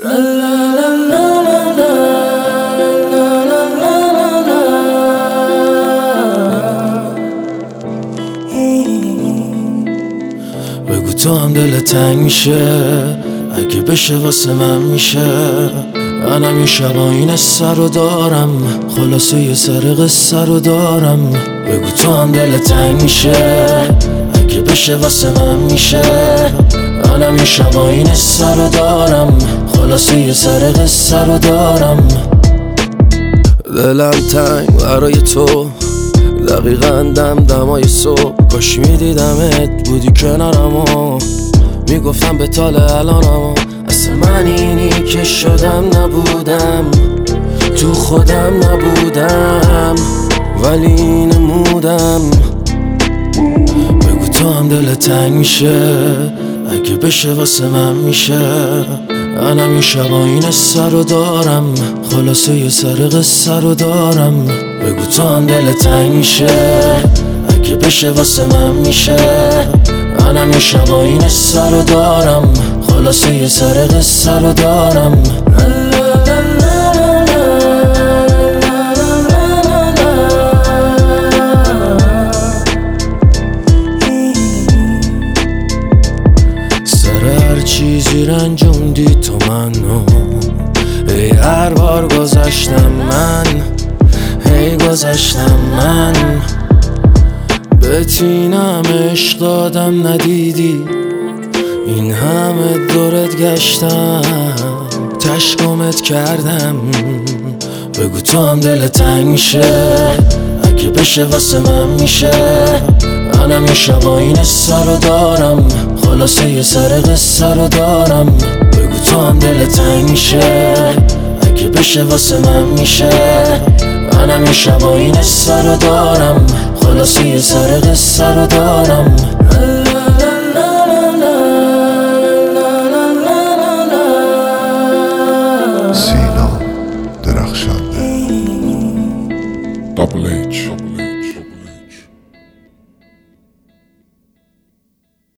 بگو تو هم دل تنگ میشه اگه بشه واسه من میشه. منم یه شبا این سر رو دارم، خلاصه یه سر قصه رو دارم. بگو تو هم دل تنگ میشه اگه بشه واسه من میشه. منم یه شبا این سر رو دارم، خلاصه یه سر قصه رو دارم. دلم تنگ برای تو، دقیقاً دمای صبح. کاش میدیدمت بودی کنارم و میگفتم به طال الانم. اصلا من اینی که شدم نبودم، تو خودم نبودم ولی نمودم. بگو تو هم دل تنگ میشه اگه بشه واسه من میشه. منم یه شبا این سر رو دارم، خلاصه یه سر قصه رو دارم. بگو تو هم دل تنگ میشه اگه بشه واسه من میشه. منم یه شبا این سر رو دارم، خلاصه یه سر قصه رو دارم. هر چیزی رنجوندی تو منو، ای هر بار گذشتم من، ای گذشتم من. بتینم عشق دادم ندیدی، این همه دورت گشتم تشکمت کردم. بگو تو هم دل تنگ میشه اگه بشه واسه من میشه. منم یه شبا این سر رو دارم، خلاصه یه سر قصه رو دارم. بگو تو هم دل تنگ میشه اگه بشه واسه من میشه. منم یه شبا این سر رو دارم، خلاصه یه سر قصه رو دارم.